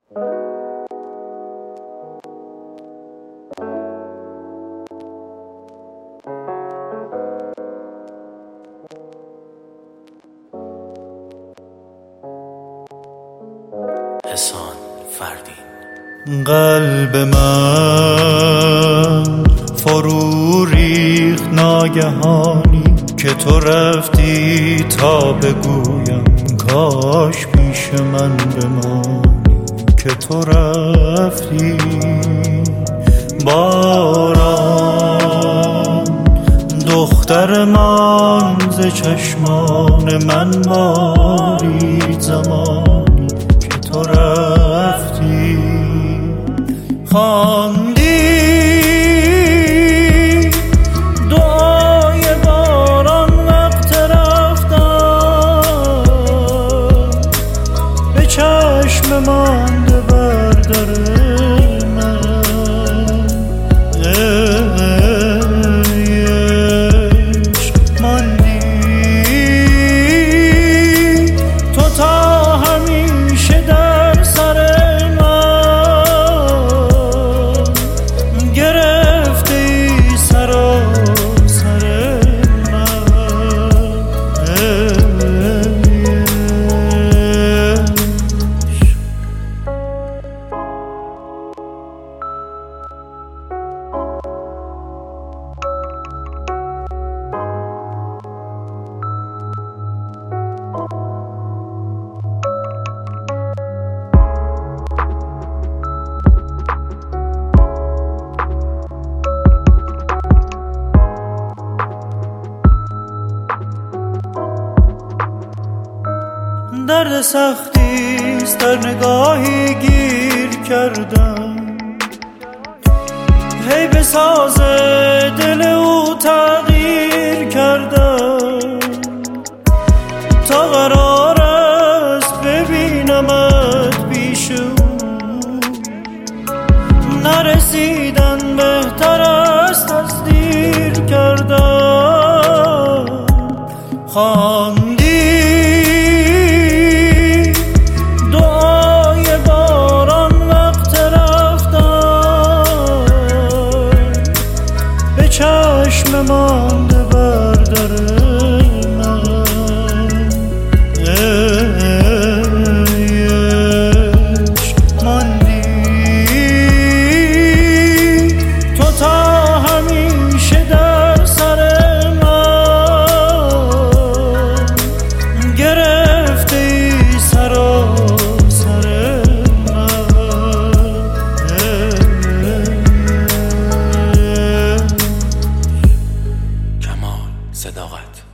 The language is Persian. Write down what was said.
احسان فردین. قلب من فرو ریخت ناگهانی که تو رفتی تا بگویم کاش پیش من بمانی که تو رفتی. باران دختر من ز چشمان من بارید زمانی که تو رفتی. خواندی دعای باران وقت رفتن به چشم مانده بر در من. عشق ماندی تو تا همیشه در سر درد سختیست در نگاهی گیر کردم، هی به ساز دل او تغییر کردم تا قرار است ببینمت پیش او. نرسیدن بهتر است از دیر کردم. چشم مانده بر در من. عشق ماندی تو تا همیشه در سر من. گرفته ای سراسر صداقت.